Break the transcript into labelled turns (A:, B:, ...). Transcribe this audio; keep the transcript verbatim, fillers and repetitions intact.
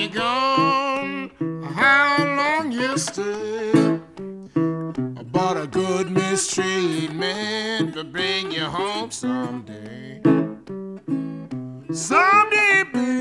A: you're gone, how long you stay. But a good mistreatment will bring you home someday. Someday, baby.